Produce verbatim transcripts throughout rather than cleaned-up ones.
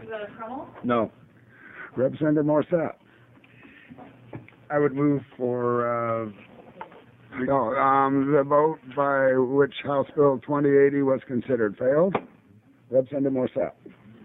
Representative Crummell? No. Representative Morissette? I would move for, uh, No, um, the vote by which House Bill twenty eighty was considered failed. Representative Morissette?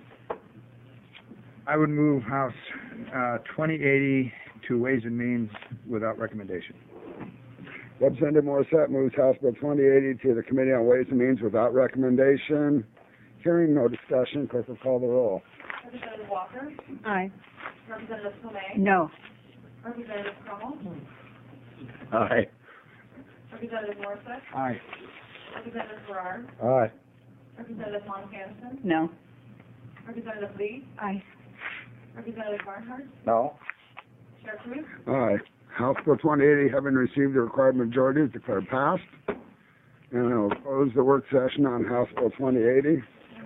I would move House uh, twenty eighty to Ways and Means without recommendation. Representative Morissette moves House Bill twenty eighty to the Committee on Ways and Means without recommendation. Hearing no discussion, clerk will call the roll. Representative Walker? Aye. Representative Tomei? No. Representative Crummell? Aye. Representative Morissette? Aye. Representative Farrar? Aye. Representative Montanson? No. Representative Lee? Aye. Representative Barnhart? No. Chair Cruz? Aye. House Bill twenty eighty, having received the required majority, is declared passed. And I will close the work session on House Bill twenty eighty.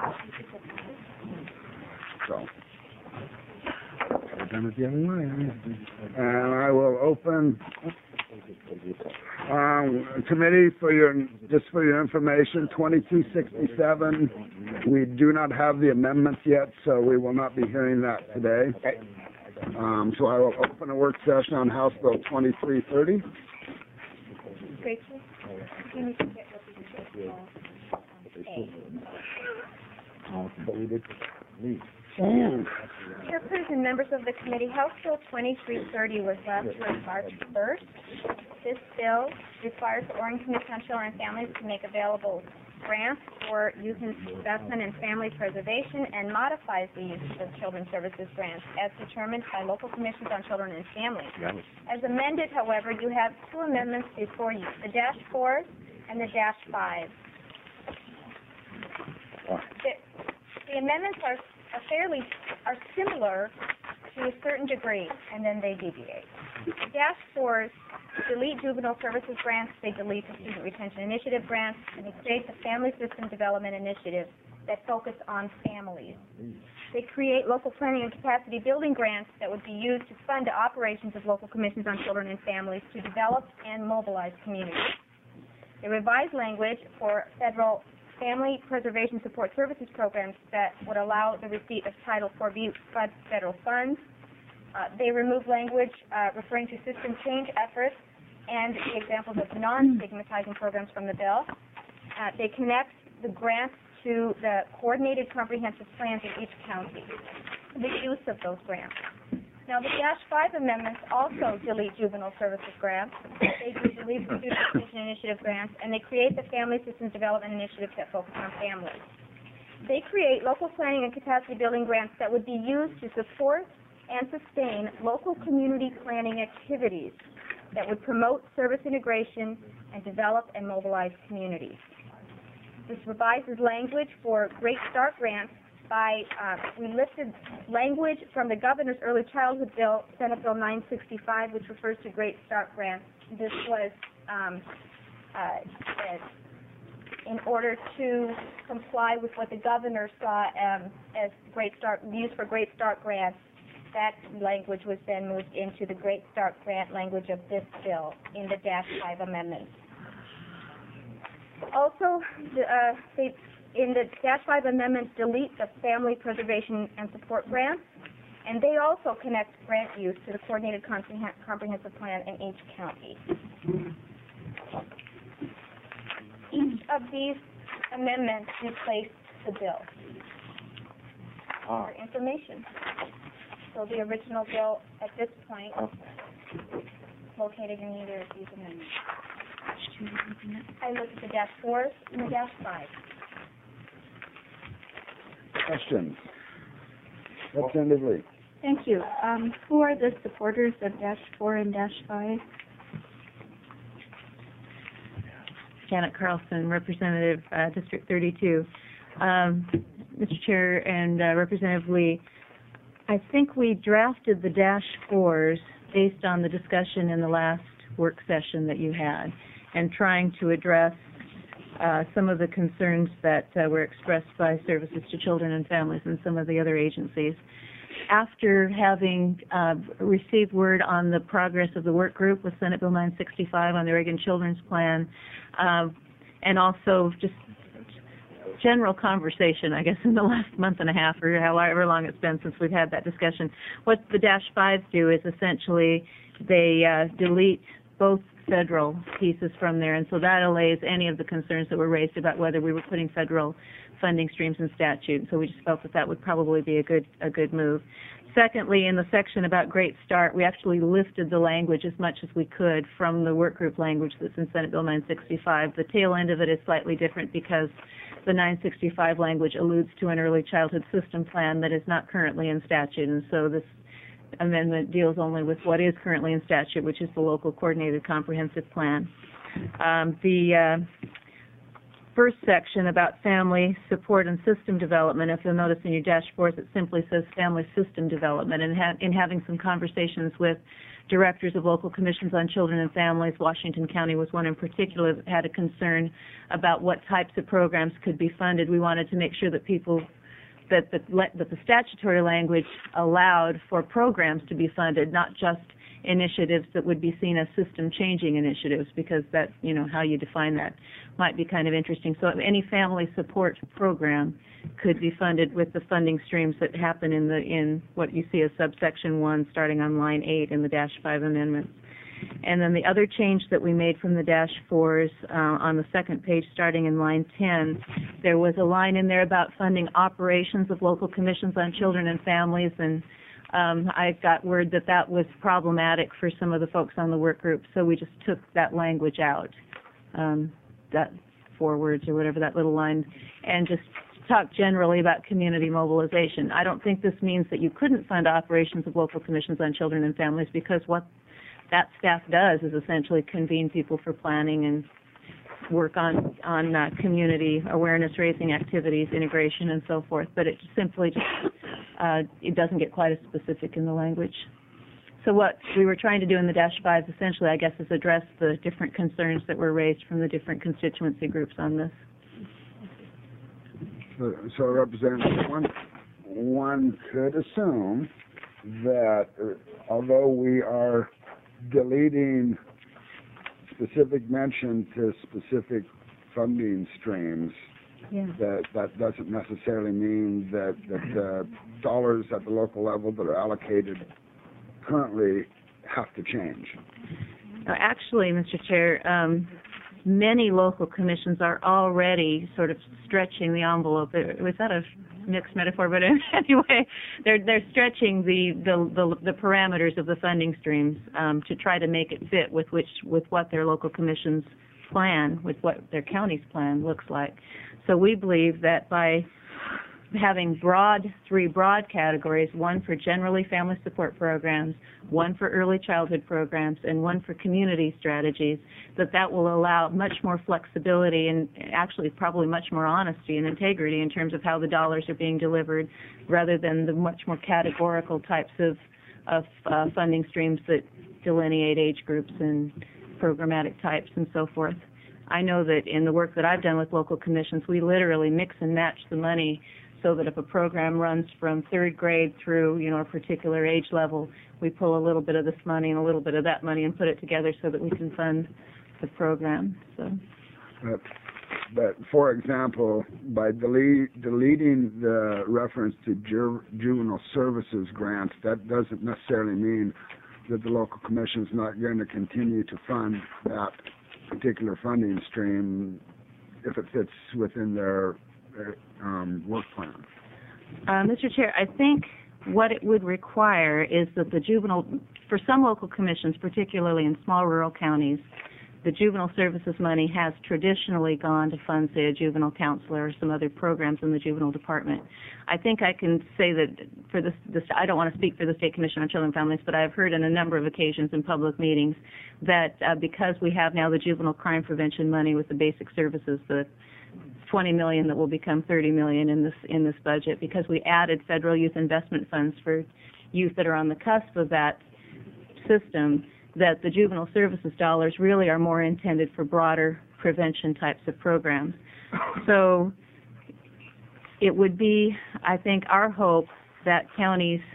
So. Done it the other way. And I will open um, committee for your, just for your information, twenty-two sixty-seven. We do not have the amendments yet, so we will not be hearing that today. Okay. Um, so I will open a work session on House Bill twenty-three thirty. Rachel? Can you get Chairperson, members of the committee, House Bill twenty-three thirty was last heard March first. This bill requires the Oregon Commission on Children and Families to make available grants for youth investment and family preservation and modifies the use of children's services grants as determined by local commissions on children and families. As amended, however, you have two amendments before you, the dash fours and the dash five. The, the amendments are, are fairly are similar to a certain degree, and then they deviate. The dash fours delete juvenile services grants, they delete the student retention initiative grants, and they create the family system development initiative that focus on families. They create local planning and capacity building grants that would be used to fund the operations of local commissions on children and families to develop and mobilize communities. They revise language for federal family preservation support services programs that would allow the receipt of Title four B federal funds. Uh, they remove language uh, referring to system change efforts and the examples of non-stigmatizing programs from the bill. Uh, they connect the grants to the coordinated comprehensive plans in each county, the use of those grants. Now, the dash five amendments also delete juvenile services grants. They delete the student retention initiative grants, and they create the family systems development initiatives that focus on families. They create local planning and capacity building grants that would be used to support and sustain local community planning activities that would promote service integration and develop and mobilize communities. This revises language for Great Start grants by, uh, we listed language from the Governor's Early Childhood Bill, Senate Bill nine sixty-five, which refers to Great Start grants. This was um, uh, in order to comply with what the Governor saw um, as Great Start, used for Great Start grants. That language was then moved into the Great Start grant language of this bill in the dash five amendments. Also, the, uh, they, in the dash five amendments, delete the family preservation and support grants, and they also connect grant use to the coordinated comprehen comprehensive plan in each county. Each of these amendments replace the bill. For information. So the original bill at this point located in either of these amendments. I looked at the dash fours and the dash five. Questions? Representative Lee. Thank you. Um, who are the supporters of dash four and dash five? Janet Carlson, Representative uh, District thirty-two. Um, Mister Chair and uh, Representative Lee, I think we drafted the dash fours based on the discussion in the last work session that you had and trying to address uh, some of the concerns that uh, were expressed by Services to Children and Families and some of the other agencies. After having uh, received word on the progress of the work group with Senate Bill nine sixty-five on the Oregon Children's Plan, uh, and also just general conversation, I guess, in the last month and a half or however long it's been since we've had that discussion. What the dash fives do is essentially they uh, delete both federal pieces from there, and so that allays any of the concerns that were raised about whether we were putting federal funding streams in statute. So we just felt that that would probably be a good a good move. Secondly, in the section about Great Start, we actually lifted the language as much as we could from the work group language that's in Senate Bill nine sixty-five. The tail end of it is slightly different because the nine sixty-five language alludes to an early childhood system plan that is not currently in statute, and so this amendment deals only with what is currently in statute, which is the local coordinated comprehensive plan. Um, the uh, first section about family support and system development, if you'll notice in your dashboards, it simply says family system development. And ha in having some conversations with directors of local commissions on children and families, Washington County was one in particular that had a concern about what types of programs could be funded. We wanted to make sure that people that the, that the statutory language allowed for programs to be funded, not just initiatives that would be seen as system-changing initiatives, because that, you know, how you define that might be kind of interesting. So any family support program could be funded with the funding streams that happen in the in what you see as subsection one, starting on line eight in the dash five amendments. And then the other change that we made from the dash fours uh, on the second page, starting in line ten, there was a line in there about funding operations of local commissions on children and families, and um, I got word that that was problematic for some of the folks on the work group, so we just took that language out, um, that four words or whatever, that little line, and just talk generally about community mobilization. I don't think this means that you couldn't fund operations of local commissions on children and families, because what that staff does is essentially convene people for planning and work on on uh, community awareness raising activities, integration, and so forth. But it simply just uh, it doesn't get quite as specific in the language. So what we were trying to do in the dash five, essentially, I guess, is address the different concerns that were raised from the different constituency groups on this. So, so Representative, one, one could assume that uh, although we are deleting specific mention to specific funding streams, Yeah. that that doesn't necessarily mean that that the dollars at the local level that are allocated currently have to change. Now, actually, Mister Chair, um, many local commissions are already sort of stretching the envelope. Was that a mixed metaphor? But anyway, they're they're stretching the the, the, the parameters of the funding streams um, to try to make it fit with which with what their local commissions plan, with what their county's plan looks like. So we believe that by having broad, three broad categories, one for generally family support programs, one for early childhood programs, and one for community strategies, that that will allow much more flexibility and actually probably much more honesty and integrity in terms of how the dollars are being delivered, rather than the much more categorical types of, of uh, funding streams that delineate age groups and programmatic types and so forth. I know that in the work that I've done with local commissions, we literally mix and match the money so that if a program runs from third grade through, you know, a particular age level, we pull a little bit of this money and a little bit of that money and put it together so that we can fund the program. So, But, but for example, by delete, deleting the reference to ju juvenile services grants, that doesn't necessarily mean that the local commission is not going to continue to fund that particular funding stream if it fits within their um, work plan. uh, Mister Chair, I think what it would require is that the juvenile, for some local commissions, particularly in small rural counties, the juvenile services money has traditionally gone to fund, say, a juvenile counselor or some other programs in the juvenile department. I think I can say that for this, this I don't want to speak for the State Commission on Children and Families, but I've heard on a number of occasions in public meetings that uh, because we have now the juvenile crime prevention money with the basic services, the twenty million that will become thirty million in this in this budget, because we added federal youth investment funds for youth that are on the cusp of that system, that the juvenile services dollars really are more intended for broader prevention types of programs. So it would be, I think, our hope that counties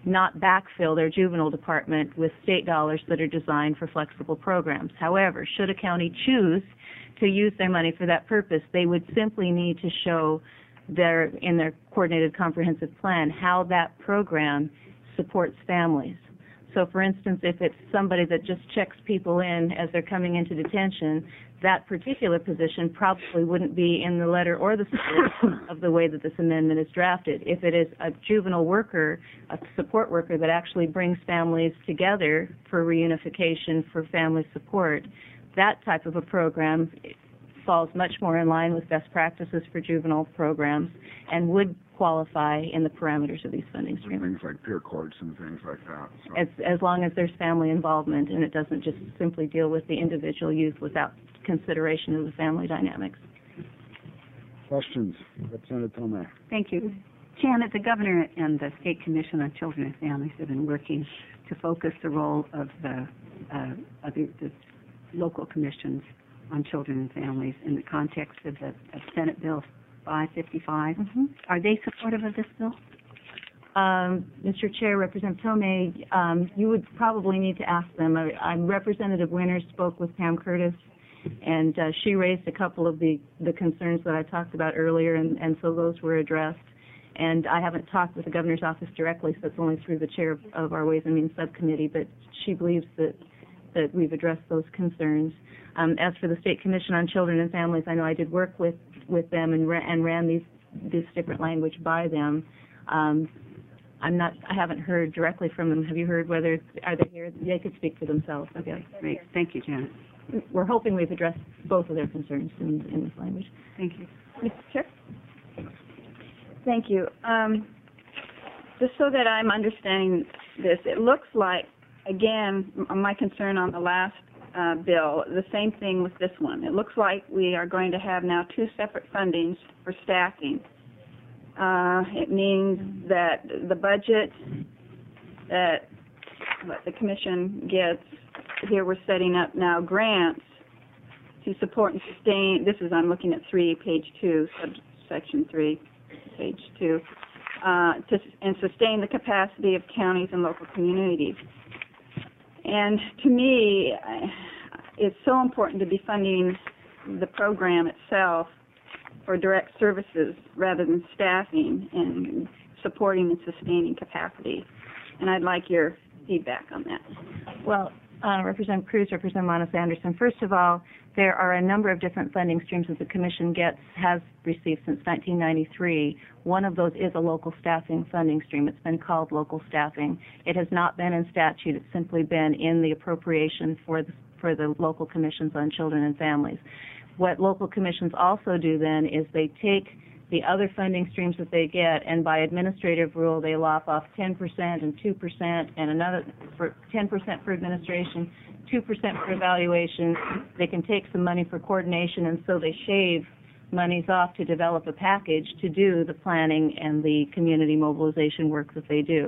not backfill their juvenile department with state dollars that are designed for flexible programs. However, should a county choose to use their money for that purpose, they would simply need to show their, in their coordinated comprehensive plan, how that program supports families. So, for instance, if it's somebody that just checks people in as they're coming into detention, that particular position probably wouldn't be in the letter or the spirit of the way that this amendment is drafted. If it is a juvenile worker, a support worker that actually brings families together for reunification, for family support, that type of a program falls much more in line with best practices for juvenile programs and would qualify in the parameters of these funding streams. Things like peer courts and things like that. So. As, as long as there's family involvement and it doesn't just simply deal with the individual youth without consideration of the family dynamics. Questions? Representative Tomei. Thank you. Janet, the Governor and the State Commission on Children and Families have been working to focus the role of the, uh, of the, the local commissions on children and families in the context of the of Senate Bill five fifty-five. Mm-hmm. Are they supportive of this bill? Um, Mister Chair, Representative Tomei, um, you would probably need to ask them. I, I, Representative Winters spoke with Pam Curtis, and uh, she raised a couple of the, the concerns that I talked about earlier, and, and so those were addressed. And I haven't talked with the Governor's office directly, so it's only through the chair of, of our Ways and Means Subcommittee, but she believes that, that we've addressed those concerns. Um, as for the State Commission on Children and Families, I know I did work with, with them and, ra and ran these, this different language by them. Um, I'm not, I haven't heard directly from them. Have you heard whether, are they here? They could speak for themselves. Okay. Great. Thank you, Janet. We're hoping we've addressed both of their concerns in, in this language. Thank you. Mister Chair? Thank you. Um, just so that I'm understanding this, it looks like, again, m my concern on the last uh, bill, the same thing with this one. It looks like we are going to have now two separate fundings for staffing. Uh, it means that the budget that what the Commission gets, here we're setting up now grants to support and sustain, this is, I'm looking at three, page two, subsection three, page two, uh, to, and sustain the capacity of counties and local communities. And to me, it's so important to be funding the program itself for direct services rather than staffing and supporting and sustaining capacity. And I'd like your feedback on that. Well, uh, Representative Cruz, Representative Monis Anderson, first of all, there are a number of different funding streams that the Commission gets, has received since nineteen ninety-three. One of those is a local staffing funding stream. It's been called local staffing. It has not been in statute. It's simply been in the appropriation for the, for the local commissions on children and families. What local commissions also do then is they take the other funding streams that they get, and by administrative rule, they lop off ten percent and two percent and another for ten percent for administration, two percent for evaluation. They can take some money for coordination, and so they shave monies off to develop a package to do the planning and the community mobilization work that they do.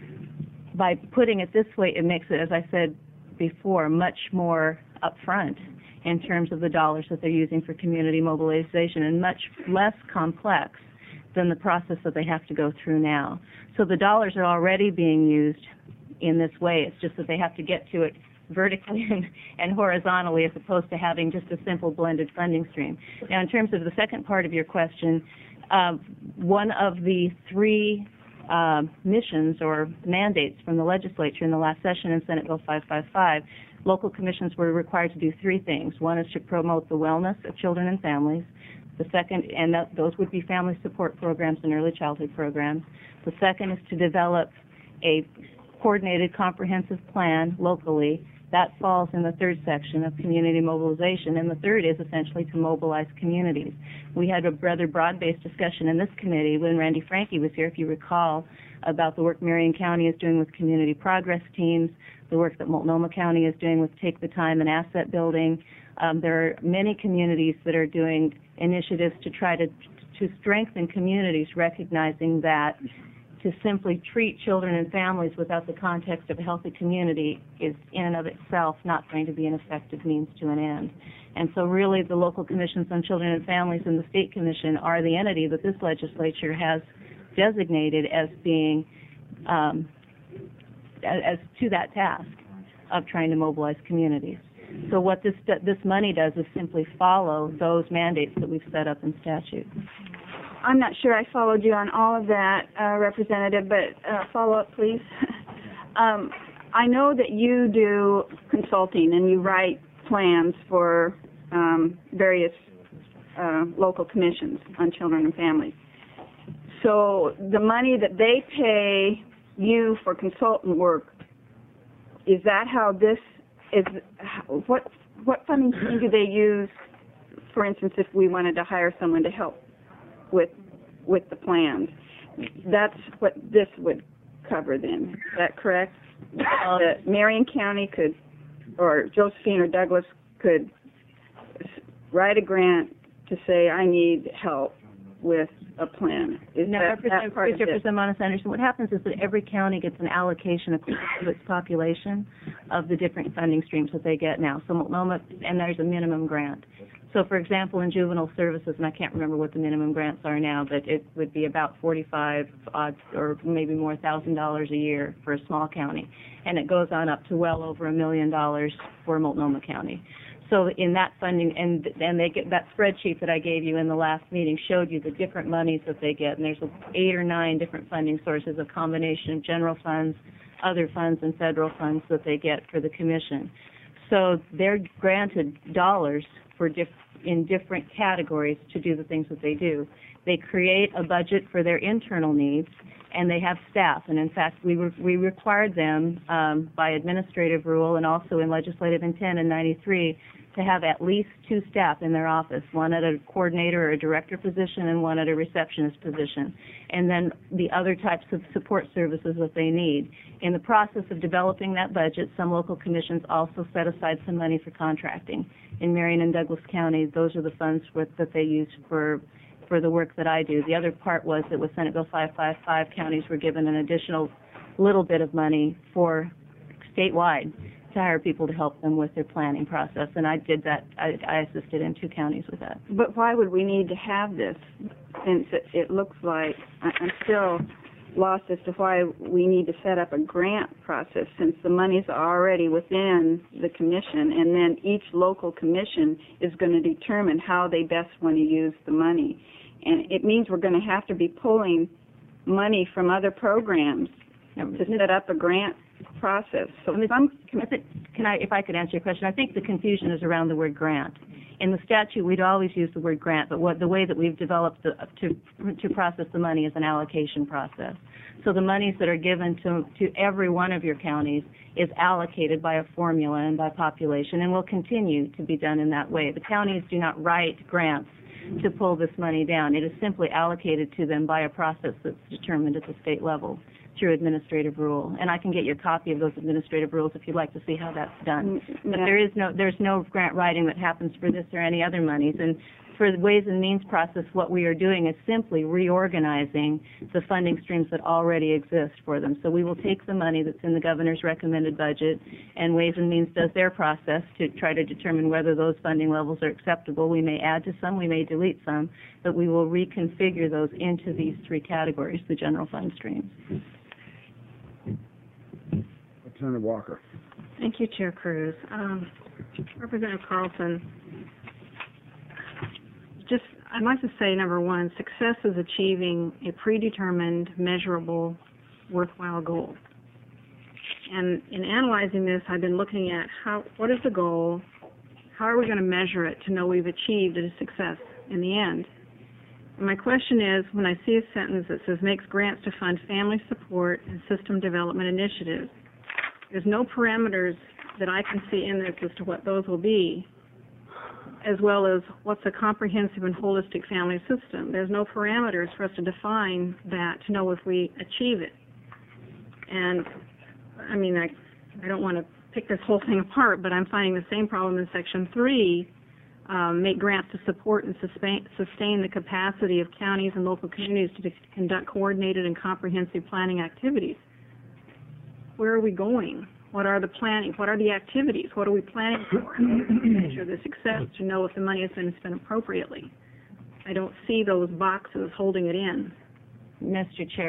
By putting it this way, it makes it, as I said before, much more upfront in terms of the dollars that they're using for community mobilization, and much less complex than the process that they have to go through now. So the dollars are already being used in this way. It's just that they have to get to it vertically and, and horizontally as opposed to having just a simple blended funding stream. Now, in terms of the second part of your question, uh, one of the three uh, missions or mandates from the legislature in the last session in Senate Bill five fifty-five, local commissions were required to do three things. One is to promote the wellness of children and families. The second, and that, those would be family support programs and early childhood programs. The second is to develop a coordinated comprehensive plan locally. That falls in the third section of community mobilization. And the third is essentially to mobilize communities. We had a rather broad-based discussion in this committee when Randy Franke was here, if you recall, about the work Marion County is doing with community progress teams, the work that Multnomah County is doing with Take the Time and asset building. Um, there are many communities that are doing initiatives to try to, to strengthen communities, recognizing that to simply treat children and families without the context of a healthy community is in and of itself not going to be an effective means to an end. And so really the local commissions on children and families and the state commission are the entity that this legislature has designated as being um, as to that task of trying to mobilize communities. So what this this money does is simply follow those mandates that we've set up in statute. I'm not sure I followed you on all of that, uh, Representative, but uh, follow up, please. um, I know that you do consulting and you write plans for um, various uh, local commissions on children and families. So the money that they pay you for consultant work, is that how this is? What what funding scheme do they use? For instance, if we wanted to hire someone to help with with the plans, that's what this would cover. Then, is that correct? Um, That Marion County could, or Josephine or Douglas could s- write a grant to say, I need help with a plan. Is No, that, Representative, that part of it? Representative Monis Anderson, what happens is that every county gets an allocation according to its population of the different funding streams that they get now. So Multnomah, and there's a minimum grant. So, for example, in juvenile services, and I can't remember what the minimum grants are now, but it would be about forty-five odd or maybe more thousand dollars a year for a small county, and it goes on up to well over a million dollars for Multnomah County. So in that funding, and and they get that spreadsheet that I gave you in the last meeting showed you the different monies that they get, and there's eight or nine different funding sources, a combination of general funds, other funds, and federal funds that they get for the commission. So they're granted dollars for diff- in different categories to do the things that they do. They create a budget for their internal needs, and they have staff. And in fact, we re- we required them um, by administrative rule and also in legislative intent in ninety-three to have at least two staff in their office, one at a coordinator or a director position and one at a receptionist position, and then the other types of support services that they need. In the process of developing that budget, some local commissions also set aside some money for contracting. In Marion and Douglas County, those are the funds with, that they use for for the work that I do. The other part was that with Senate Bill five fifty-five, counties were given an additional little bit of money for statewide to hire people to help them with their planning process, and I did that. I, I assisted in two counties with that. But why would we need to have this, since it, it looks like, I, I'm still lost as to why we need to set up a grant process, since the money's already within the commission, and then each local commission is going to determine how they best want to use the money. And it means we're going to have to be pulling money from other programs to set up a grant process. So some, I think, can I, if I could answer your question, I think the confusion is around the word grant. In the statute, we'd always use the word grant, but what the way that we've developed the, to to process the money is an allocation process. So the monies that are given to to every one of your counties is allocated by a formula and by population, and will continue to be done in that way. The counties do not write grants to pull this money down. It is simply allocated to them by a process that's determined at the state level through administrative rule. And I can get you a copy of those administrative rules if you'd like to see how that's done. But there is no, there's no grant writing that happens for this or any other monies. And for the Ways and Means process, what we are doing is simply reorganizing the funding streams that already exist for them. So we will take the money that's in the governor's recommended budget, and Ways and Means does their process to try to determine whether those funding levels are acceptable. We may add to some, we may delete some, but we will reconfigure those into these three categories, the general fund streams. Senator Walker. Thank you, Chair Cruz. Um, Representative Carlson, just, I'd like to say, number one, success is achieving a predetermined, measurable, worthwhile goal. And in analyzing this, I've been looking at how, what is the goal, how are we going to measure it to know we've achieved a success in the end? And my question is, when I see a sentence that says makes grants to fund family support and system development initiatives, there's no parameters that I can see in this as to what those will be, as well as what's a comprehensive and holistic family system. There's no parameters for us to define that to know if we achieve it. And, I mean, I, I don't want to pick this whole thing apart, but I'm finding the same problem in Section three, um, make grants to support and sustain, sustain the capacity of counties and local communities to conduct coordinated and comprehensive planning activities. Where are we going? What are the planning? What are the activities? What are we planning for? To measure the success, to know if the money has been spent appropriately. I don't see those boxes holding it in. Mister Chair,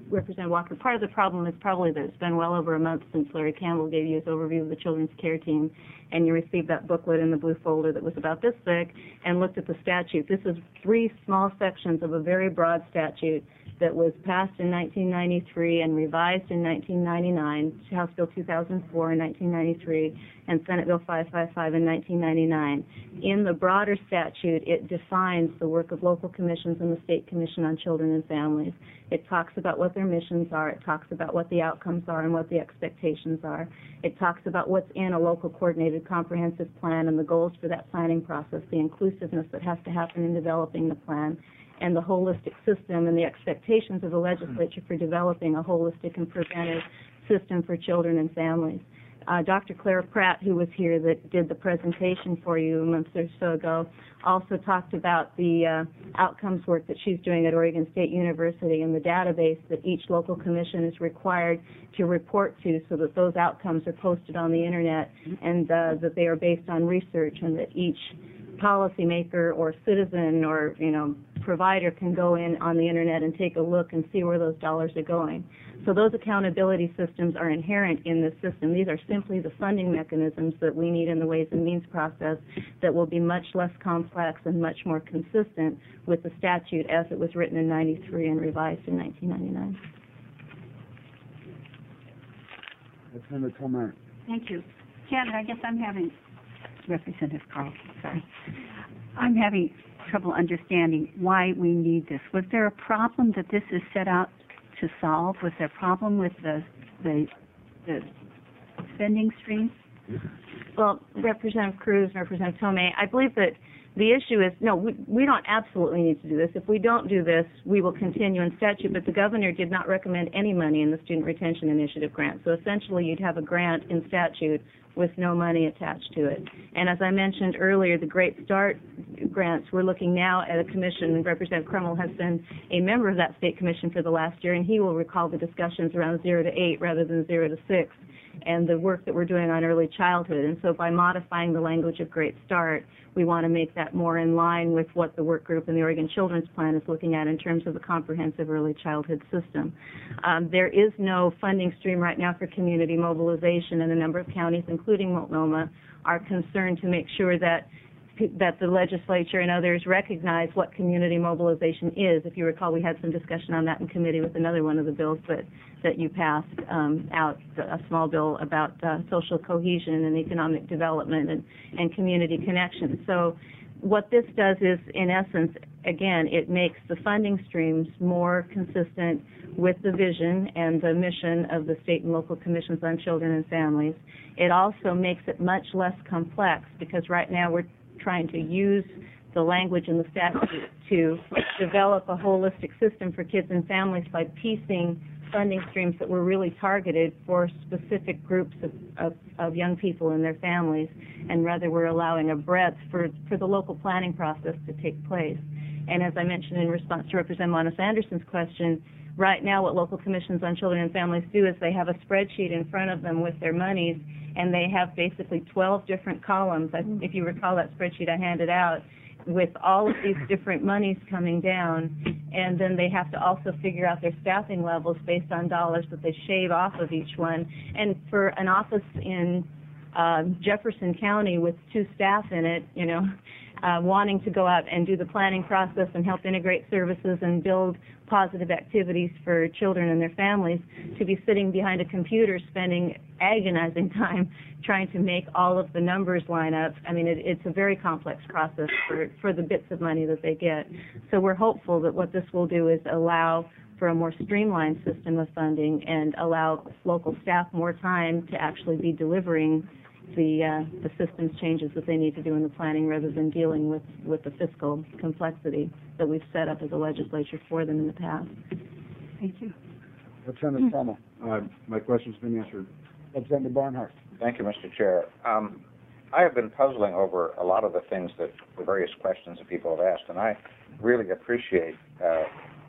Representative Walker, part of the problem is probably that it's been well over a month since Larry Campbell gave you his overview of the Children's Care Team, and you received that booklet in the blue folder that was about this thick, and looked at the statute. This is three small sections of a very broad statute that was passed in nineteen ninety-three and revised in nineteen ninety-nine, House Bill two thousand four in nineteen ninety-three, and Senate Bill five fifty-five in nineteen ninety-nine. In the broader statute, it defines the work of local commissions and the State Commission on Children and Families. It talks about what their missions are. It talks about what the outcomes are and what the expectations are. It talks about what's in a local coordinated comprehensive plan and the goals for that planning process, the inclusiveness that has to happen in developing the plan, and the holistic system and the expectations of the legislature for developing a holistic and preventive system for children and families. Uh, Doctor Claire Pratt, who was here that did the presentation for you a month or so ago, also talked about the uh, outcomes work that she's doing at Oregon State University and the database that each local commission is required to report to so that those outcomes are posted on the Internet and uh, that they are based on research and that each policymaker or citizen or, you know, provider can go in on the Internet and take a look and see where those dollars are going. So those accountability systems are inherent in this system. These are simply the funding mechanisms that we need in the Ways and Means process that will be much less complex and much more consistent with the statute as it was written in ninety-three and revised in nineteen ninety-nine. Representative Tomei. Thank you. Janet, I guess I'm having, Representative Carl, sorry. I'm having trouble understanding why we need this. Was there a problem that this is set out to solve? Was there a problem with the, the, the spending stream? Well, Representative Cruz and Representative Tomei, I believe that the issue is, no, we, we don't absolutely need to do this. If we don't do this, we will continue in statute, but the governor did not recommend any money in the Student Retention Initiative grant. So essentially you'd have a grant in statute with no money attached to it. And as I mentioned earlier, the Great Start grants, we're looking now at a commission, and Representative Crummell has been a member of that state commission for the last year, and he will recall the discussions around zero to eight rather than zero to six, and the work that we're doing on early childhood. And so by modifying the language of Great Start, we want to make that more in line with what the work group in the Oregon Children's Plan is looking at in terms of the comprehensive early childhood system. Um, there is no funding stream right now for community mobilization, and a number of counties, including Multnomah, are concerned to make sure that that the legislature and others recognize what community mobilization is. If you recall, we had some discussion on that in committee with another one of the bills that, that you passed um, out, a small bill about uh, social cohesion and economic development and, and community connection. So what this does is, in essence, again, it makes the funding streams more consistent with the vision and the mission of the state and local commissions on children and families. It also makes it much less complex because right now we're trying to use the language in the statute to develop a holistic system for kids and families by piecing funding streams that were really targeted for specific groups of, of, of young people and their families, and rather we're allowing a breadth for, for the local planning process to take place. And as I mentioned in response to Representative Monis Anderson's question, right now what local commissions on children and families do is they have a spreadsheet in front of them with their monies, and they have basically twelve different columns. I, if you recall that spreadsheet I handed out, with all of these different monies coming down, and then they have to also figure out their staffing levels based on dollars that they shave off of each one. And for an office in uh, Jefferson County with two staff in it, you know, uh, wanting to go out and do the planning process and help integrate services and build positive activities for children and their families, to be sitting behind a computer spending agonizing time trying to make all of the numbers line up. I mean, it, it's a very complex process for, for the bits of money that they get. So we're hopeful that what this will do is allow for a more streamlined system of funding and allow local staff more time to actually be delivering the uh, the systems changes that they need to do in the planning rather than dealing with, with the fiscal complexity that we've set up as a legislature for them in the past. Thank you. Representative Crummell. Uh, my question's been answered. Representative Barnhart. Thank you, Mister Chair. Um, I have been puzzling over a lot of the things that the various questions that people have asked, and I really appreciate uh,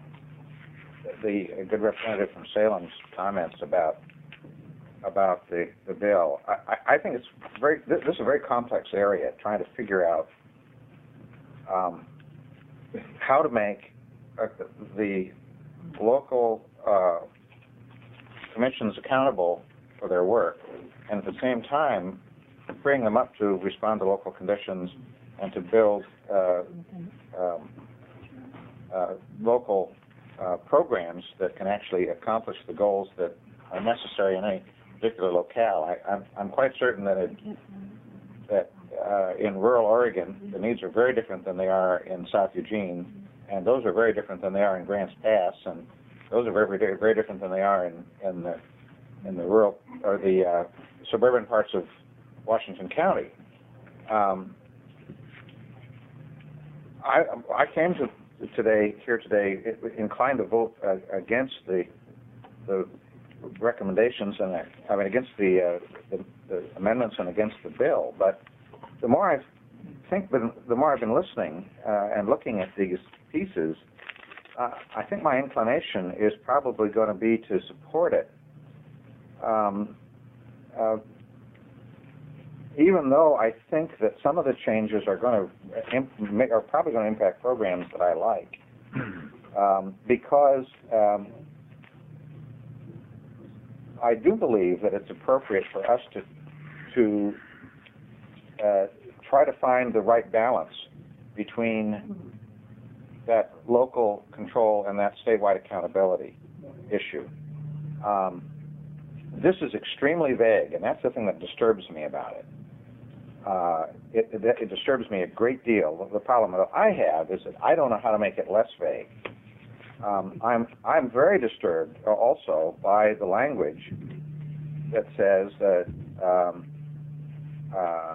the good representative from Salem's comments about about the, the bill. I, I think it's very, this, this is a very complex area, trying to figure out um, how to make uh, the local uh, commissions accountable for their work, and at the same time freeing them up to respond to local conditions and to build uh, um, uh, local uh, programs that can actually accomplish the goals that are necessary in any particular locale. I, I'm, I'm quite certain that it, that uh, in rural Oregon, the needs are very different than they are in South Eugene, and those are very different than they are in Grants Pass, and those are very, very, very different than they are in, in the in the rural or the uh, suburban parts of Washington County. Um, I I came to today here today inclined to vote uh, against the the recommendations and uh, I mean against the, uh, the the amendments and against the bill. But the more I think, the more I've been listening uh, and looking at these pieces, uh, I think my inclination is probably going to be to support it. Um, uh, even though I think that some of the changes are going to imp- are probably going to impact programs that I like, um, because um, I do believe that it's appropriate for us to to uh, try to find the right balance between that local control and that statewide accountability issue. Um, this is extremely vague, and that's the thing that disturbs me about it. Uh, it, it, it disturbs me a great deal. The problem that I have is that I don't know how to make it less vague. Um, I'm I'm very disturbed also by the language that says that um, uh,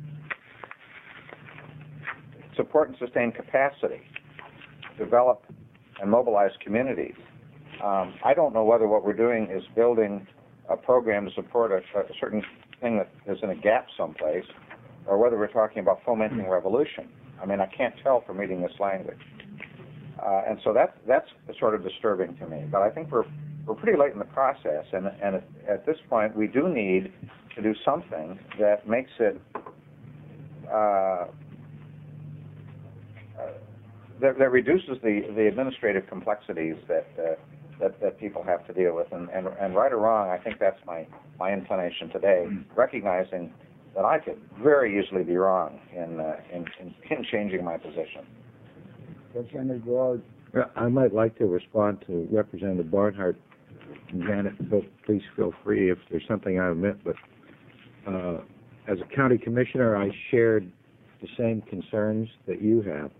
support and sustain capacity, develop and mobilize communities. Um, I don't know whether what we're doing is building a program to support a, a certain thing that is in a gap someplace, or whether we're talking about fomenting revolution. I mean, I can't tell from reading this language. Uh, and so that, that's sort of disturbing to me. But I think we're we're pretty late in the process, and, and at, at this point we do need to do something that makes it uh, uh, that, that reduces the, the administrative complexities that, uh, that that people have to deal with. And, and, and right or wrong, I think that's my, my inclination today, recognizing that I could very easily be wrong in, uh, in, in, in changing my position. Representative Gord. I might like to respond to Representative Barnhart. And Janet, so please feel free if there's something I omit. But uh, as a county commissioner, I shared the same concerns that you have.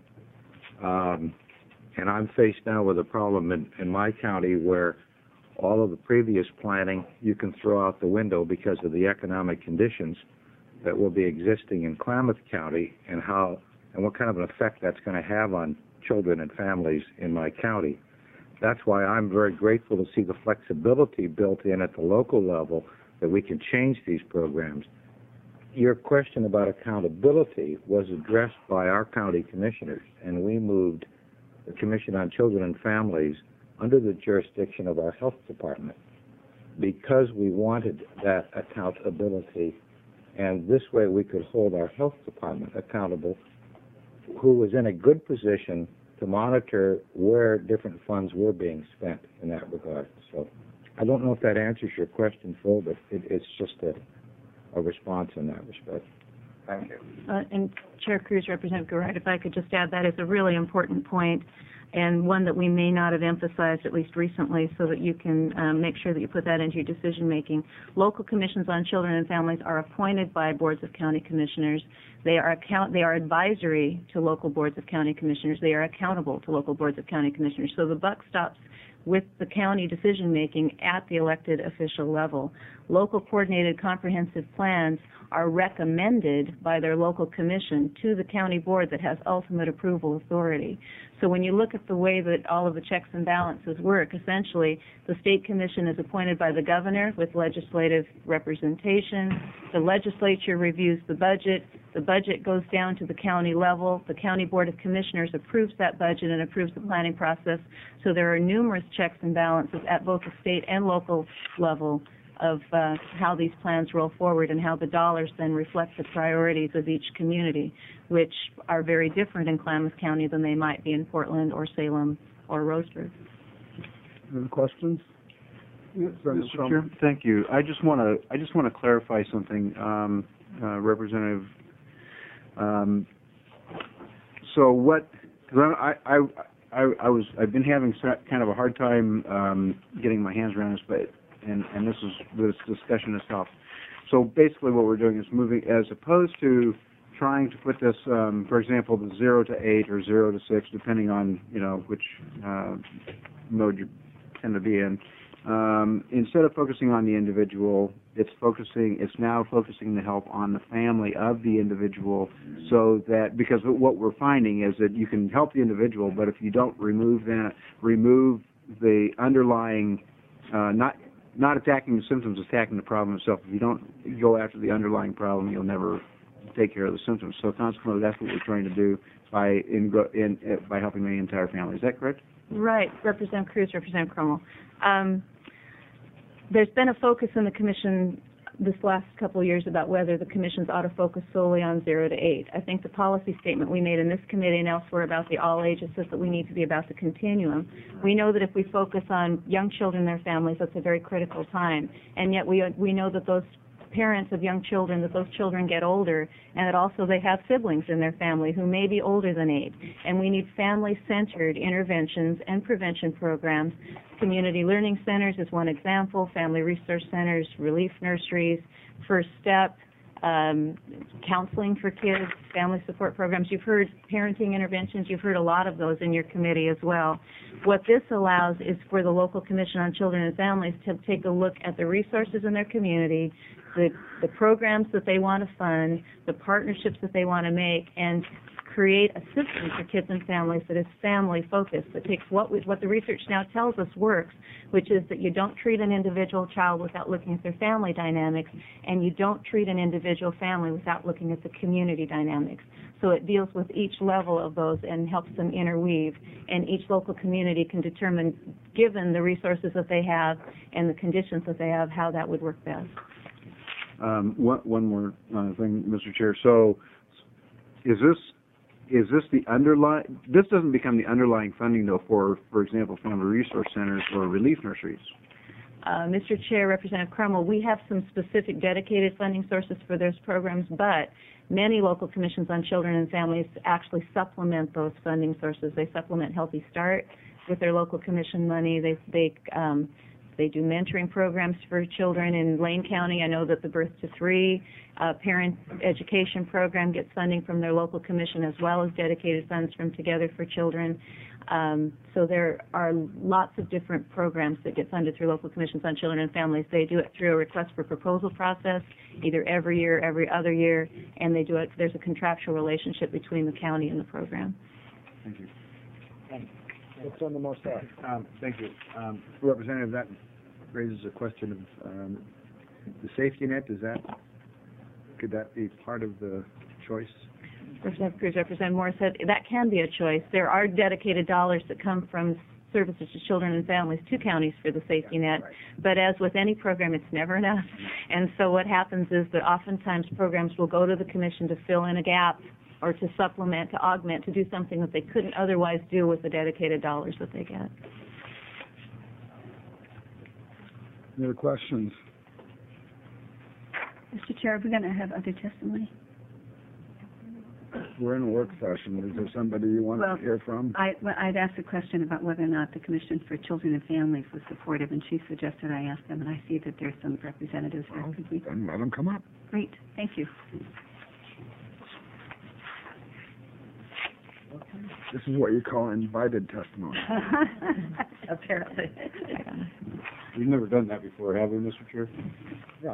Um, and I'm faced now with a problem in, in my county where all of the previous planning you can throw out the window because of the economic conditions that will be existing in Klamath County, and how and what kind of an effect that's going to have on children and families in my county. That's why I'm very grateful to see the flexibility built in at the local level that we can change these programs. Your question about accountability was addressed by our county commissioners, and we moved the Commission on Children and Families under the jurisdiction of our health department because we wanted that accountability, and this way we could hold our health department accountable, who was in a good position to monitor where different funds were being spent in that regard. So I don't know if that answers your question, Phil, but it, it's just a, a response in that respect. Thank you. Uh, and Chair Cruz, Representative Garrett, if I could just add, that is a really important point, and one that we may not have emphasized, at least recently, so that you can um, make sure that you put that into your decision making. Local commissions on children and families are appointed by boards of county commissioners. They are account they are advisory to local boards of county commissioners. They are accountable to local boards of county commissioners. So the buck stops with the county decision making at the elected official level. Local coordinated comprehensive plans are recommended by their local commission to the county board that has ultimate approval authority. So when you look at the way that all of the checks and balances work, essentially the state commission is appointed by the governor with legislative representation. The legislature reviews the budget. The budget goes down to the county level. The county board of commissioners approves that budget and approves the planning process. So there are numerous checks and balances at both the state and local level of uh, how these plans roll forward and how the dollars then reflect the priorities of each community, which are very different in Klamath County than they might be in Portland or Salem or Roseburg. Any questions? Yes, Senator Mister Trump. Chair, thank you. I just want to, I just want to clarify something, um, uh, Representative. Um, so what, because I, I, I, I was, I've been having sa- kind of a hard time, um, getting my hands around this, but, and, and this is this discussion itself. So basically what we're doing is moving, as opposed to trying to put this, um, for example, the zero to eight or zero to six, depending on, you know, which, uh, mode you tend to be in. Um, instead of focusing on the individual, it's focusing, it's now focusing the help on the family of the individual, so that, because what we're finding is that you can help the individual, but if you don't remove that, remove the underlying, uh, not, not attacking the symptoms, attacking the problem itself. If you don't go after the underlying problem, you'll never take care of the symptoms. So consequently, that's what we're trying to do by, in, in, uh, by helping the entire family. Is that correct? Right, Representative Cruz, Representative Crummell. Um, there's been a focus in the Commission this last couple of years about whether the commissions ought to focus solely on zero to eight. I think the policy statement we made in this committee and elsewhere about the all ages says that we need to be about the continuum. We know that if we focus on young children and their families, that's a very critical time. And yet we we know that those parents of young children, that those children get older, and that also they have siblings in their family who may be older than eight. And we need family-centered interventions and prevention programs. Community learning centers is one example, family resource centers, relief nurseries, First Step, um, counseling for kids, family support programs. You've heard parenting interventions. You've heard a lot of those in your committee as well. What this allows is for the local Commission on Children and Families to take a look at the resources in their community, the, the programs that they want to fund, the partnerships that they want to make, and create a system for kids and families that is family-focused, that takes what we, what the research now tells us works, which is that you don't treat an individual child without looking at their family dynamics, and you don't treat an individual family without looking at the community dynamics. So it deals with each level of those and helps them interweave, and each local community can determine, given the resources that they have and the conditions that they have, how that would work best. Um, one, one more uh, thing, Mister Chair. So, is this is this the underlying? This doesn't become the underlying funding, though, for, for example, family resource centers or relief nurseries. Uh, Mister Chair, Representative Crummell, we have some specific dedicated funding sources for those programs, but many local commissions on children and families actually supplement those funding sources. They supplement Healthy Start with their local commission money. They they um, They do mentoring programs for children in Lane County. I know that the Birth to Three uh, parent education program gets funding from their local commission, as well as dedicated funds from Together for Children. Um, so there are lots of different programs that get funded through local commissions on children and families. They do it through a request for proposal process, either every year, every other year, and they do it. There's a contractual relationship between the county and the program. Thank you. What's on the most side? Um, thank you. Um, Representative, that raises a question of um, the safety net. Is that, could that be part of the choice? Representative Cruz, Representative Morris said that can be a choice. There are dedicated dollars that come from services to children and families to counties for the safety net, but as with any program, it's never enough. And so what happens is that oftentimes programs will go to the commission to fill in a gap or to supplement, to augment, to do something that they couldn't otherwise do with the dedicated dollars that they get. Any other questions? Mister Chair, are we going to have other testimony? We're in a work session. Is there somebody you want Well, to hear from? I, well, I'd asked a question about whether or not the Commission for Children and Families was supportive, and she suggested I ask them, and I see that there's some representatives there. Could we? Then let them come up. Great, thank you. This is what you call invited testimony. Apparently. We've never done that before, have we, Mister Chair? Yeah.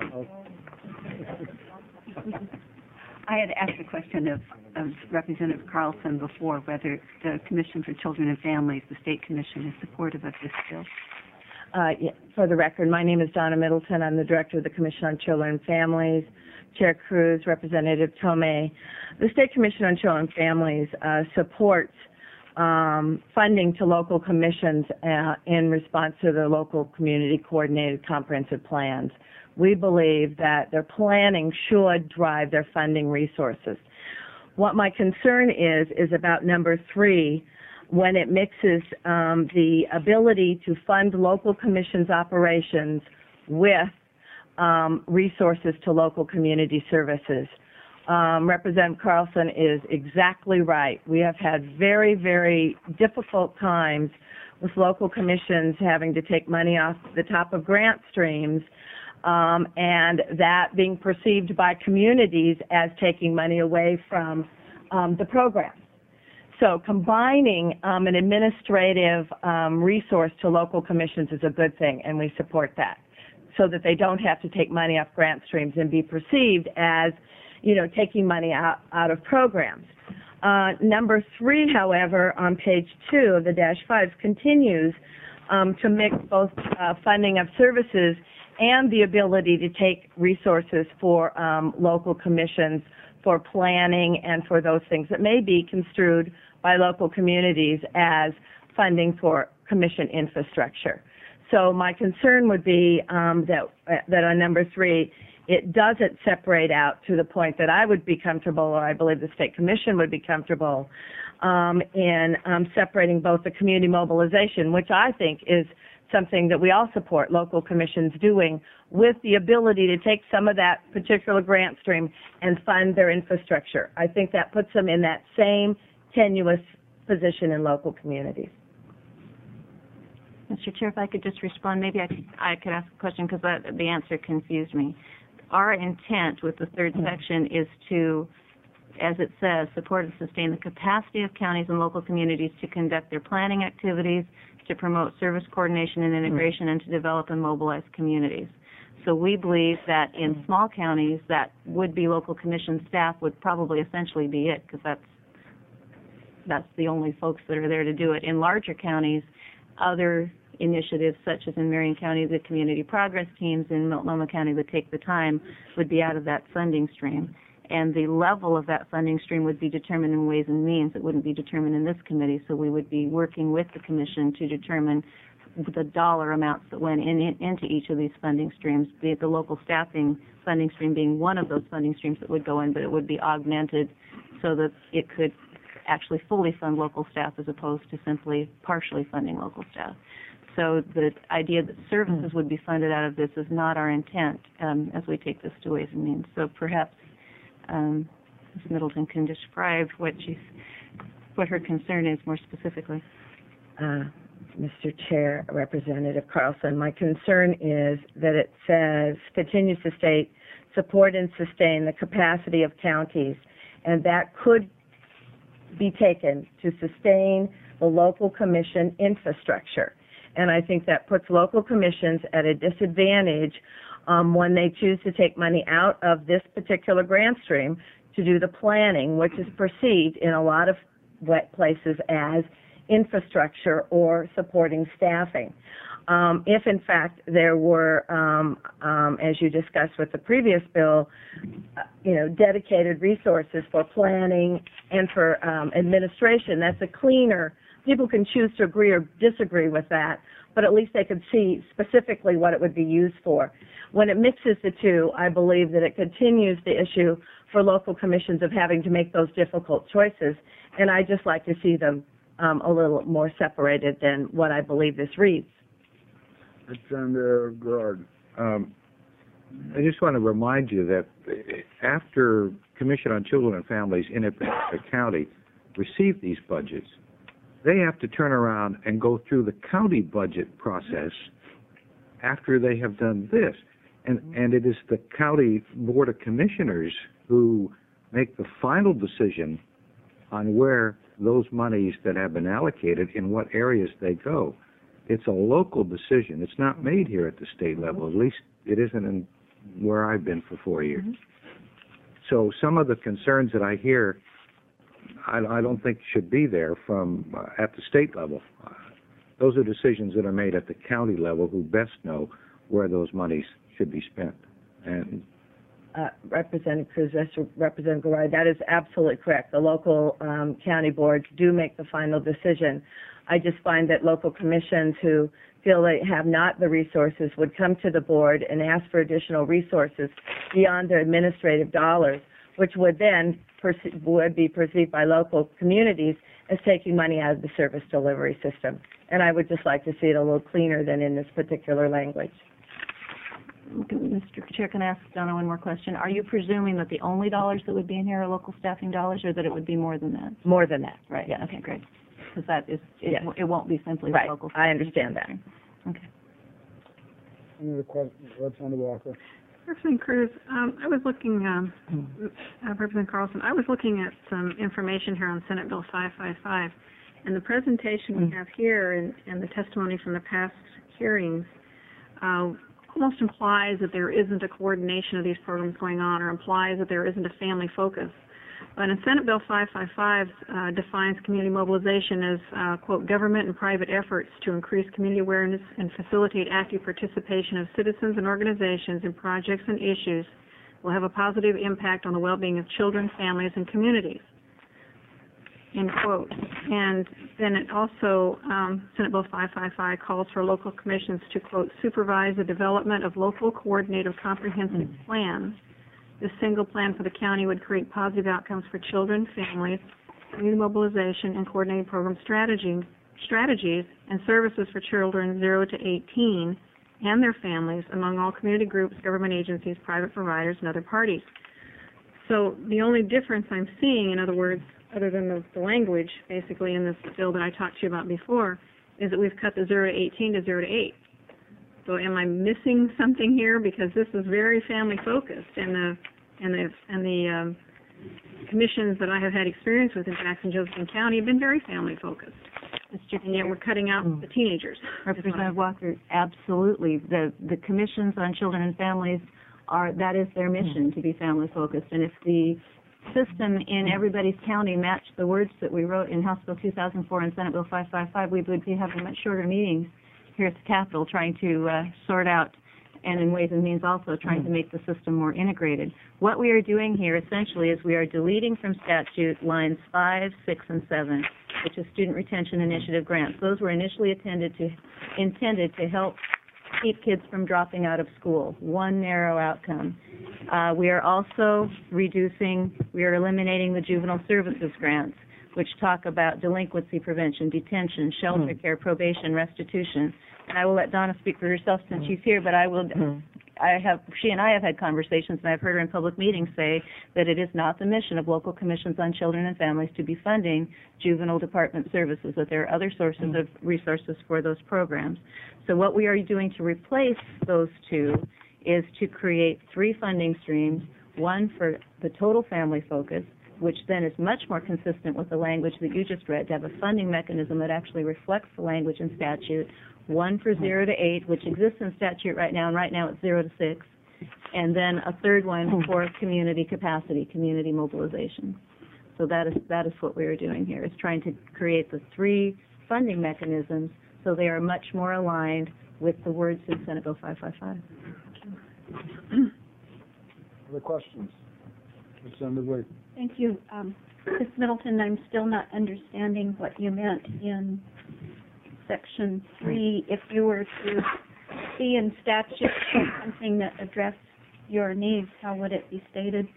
I had asked the question of, of Representative Carlson before whether the Commission for Children and Families, the State Commission, is supportive of this bill. Uh, yeah, for the record, my name is Donna Middleton. I'm the Director of the Commission on Children and Families. Chair Cruz, Representative Tomei. The State Commission on Children and Families uh, supports um, funding to local commissions uh, in response to the local community coordinated comprehensive plans. We believe that their planning should drive their funding resources. What my concern is, is about number three, when it mixes um, the ability to fund local commissions' operations with um, resources to local community services. Um, Representative Carlson is exactly right. We have had very, very difficult times with local commissions having to take money off the top of grant streams, um, and that being perceived by communities as taking money away from um, the programs. So combining um, an administrative um, resource to local commissions is a good thing, and we support that, so that they don't have to take money off grant streams and be perceived as, you know, taking money out, out of programs. Uh, number three, however, on page two of the dash fives continues um, to mix both uh, funding of services and the ability to take resources for um, local commissions for planning and for those things that may be construed by local communities as funding for commission infrastructure. So my concern would be um, that uh, that on number three, it doesn't separate out to the point that I would be comfortable, or I believe the State Commission would be comfortable, um, in um, separating both the community mobilization, which I think is something that we all support local commissions doing, with the ability to take some of that particular grant stream and fund their infrastructure. I think that puts them in that same tenuous position in local communities. Mister Chair, if I could just respond, maybe I could, I could ask a question because the answer confused me. Our intent with the third section is to, as it says, support and sustain the capacity of counties and local communities to conduct their planning activities, to promote service coordination and integration, and to develop and mobilize communities. So we believe that in small counties, that would-be local commission staff would probably essentially be it, because that's that's the only folks that are there to do it. In larger counties, other initiatives, such as in Marion County, the community progress teams, in Multnomah County, the Take the Time, would be out of that funding stream. And the level of that funding stream would be determined in Ways and Means. It wouldn't be determined in this committee, so we would be working with the Commission to determine the dollar amounts that went in, in, into each of these funding streams, the, the local staffing funding stream being one of those funding streams that would go in, but it would be augmented so that it could actually fully fund local staff as opposed to simply partially funding local staff. So the idea that services would be funded out of this is not our intent um, as we take this to Ways and Means. So perhaps um, Miz Middleton can describe what she's, what her concern is more specifically. Uh, Mister Chair, Representative Carlson, my concern is that it says, continues to state, support and sustain the capacity of counties, and that could be taken to sustain the local commission infrastructure. And I think that puts local commissions at a disadvantage um, when they choose to take money out of this particular grant stream to do the planning, which is perceived in a lot of wet places as infrastructure or supporting staffing. Um, if, in fact, there were, um, um, as you discussed with the previous bill, uh, you know, dedicated resources for planning and for um, administration, that's a cleaner. People can choose to agree or disagree with that, but at least they could see specifically what it would be used for. When it mixes the two, I believe that it continues the issue for local commissions of having to make those difficult choices, and I just like to see them um, a little more separated than what I believe this reads. Representative Gerard. Um, I just want to remind you that after Commission on Children and Families in a county receive these budgets, they have to turn around and go through the county budget process after they have done this. And, and it is the county board of commissioners who make the final decision on where those monies that have been allocated, in what areas they go. It's a local decision. It's not made here at the state level. At least it isn't in where I've been for four years. Mm-hmm. So some of the concerns that I hear, I, I don't think should be there from uh, at the state level. Uh, those are decisions that are made at the county level, who best know where those monies should be spent. And uh, Representative Cruz, Representative Garay, that is absolutely correct. The local um, county boards do make the final decision. I just find that local commissions who feel they have not the resources would come to the board and ask for additional resources beyond their administrative dollars which would then perce- would be perceived by local communities as taking money out of the service delivery system. And I would just like to see it a little cleaner than in this particular language. Okay, Mister Chair, can I ask Donna one more question? Are you presuming that the only dollars that would be in here are local staffing dollars, or that it would be more than that? More than that. Right, Yes. okay, great. Because that is, it, Yes. it won't be simply Right. local. I understand that. Okay. Any other questions? Representative Walker. Representative Cruz, um, I was looking, um, uh, Representative Carlson, I was looking at some information here on Senate Bill five five five, and the presentation we have here and, and the testimony from the past hearings uh, almost implies that there isn't a coordination of these programs going on, or implies that there isn't a family focus. But in Senate Bill five five five uh, defines community mobilization as, uh, quote, government and private efforts to increase community awareness and facilitate active participation of citizens and organizations in projects and issues will have a positive impact on the well-being of children, families, and communities, end quote. And then it also, um, Senate Bill five five five calls for local commissions to, quote, supervise the development of local coordinated comprehensive plans. This single plan for the county would create positive outcomes for children, families, community mobilization, and coordinated program strategy, strategies and services for children zero to eighteen and their families among all community groups, government agencies, private providers, and other parties. So the only difference I'm seeing, in other words, other than the, the language, basically, in this bill that I talked to you about before, is that we've cut the zero to eighteen to zero to eight. So am I missing something here? Because this is very family focused, and the and the and the um, commissions that I have had experience with in Jackson Josephine County have been very family focused. And yet we're cutting out the teenagers. Representative Walker, absolutely. The the commissions on children and families are, that is their mission, to be family focused. And if the system in everybody's county matched the words that we wrote in House Bill two thousand four and Senate Bill five five five, we would be having much shorter meetings here at the Capitol, trying to uh, sort out, and in Ways and Means also trying to make the system more integrated. What we are doing here essentially is we are deleting from statute lines five, six, and seven, which is student retention initiative grants. Those were initially intended to intended to help keep kids from dropping out of school. One narrow outcome. Uh, we are also reducing, we are eliminating the juvenile services grants, which talk about delinquency prevention, detention, shelter care, probation, restitution. And I will let Donna speak for herself since she's here, but I will, I have, she and I have had conversations, and I've heard her in public meetings say that it is not the mission of local commissions on children and families to be funding juvenile department services, that there are other sources of resources for those programs. So what we are doing to replace those two is to create three funding streams, one for the total family focus, which then is much more consistent with the language that you just read, to have a funding mechanism that actually reflects the language in statute, one for zero to eight, which exists in statute right now, and right now it's zero to six, and then a third one for community capacity, community mobilization. So that is that is what we are doing here, is trying to create the three funding mechanisms so they are much more aligned with the words in Senate Bill five five five. Other questions? Representative Lee. Thank you. Um, Miz Middleton, I'm still not understanding what you meant in section three. If you were to see in statute something that addressed your needs, how would it be stated?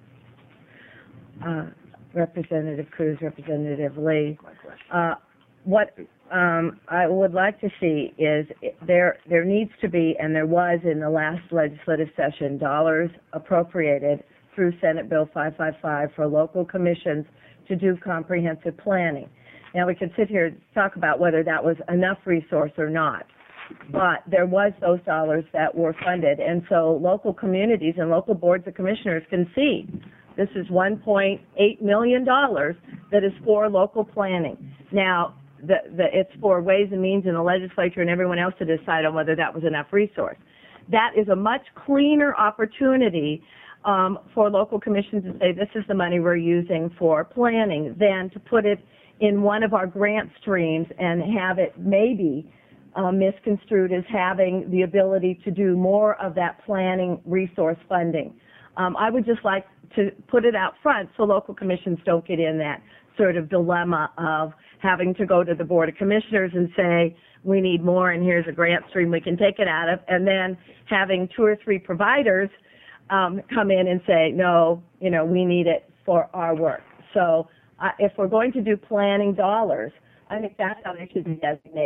Uh, Representative Cruz, Representative Lee, uh, what um, I would like to see is there there needs to be, and there was in the last legislative session, dollars appropriated through Senate Bill five five five for local commissions to do comprehensive planning. Now, we could sit here and talk about whether that was enough resource or not, but there was those dollars that were funded, and so local communities and local boards of commissioners can see this is one point eight million dollars that is for local planning. Now, the, the, it's for Ways and Means in the legislature and everyone else to decide on whether that was enough resource. That is a much cleaner opportunity um, for local commissions to say this is the money we're using for planning than to put it in one of our grant streams and have it maybe uh, misconstrued as having the ability to do more of that planning resource funding. Um, I would just like to put it out front so local commissions don't get in that sort of dilemma of having to go to the Board of Commissioners and say, we need more and here's a grant stream we can take it out of, and then having two or three providers um, come in and say, no, you know, we need it for our work. So uh, if we're going to do planning dollars, I think that's how they should be designated.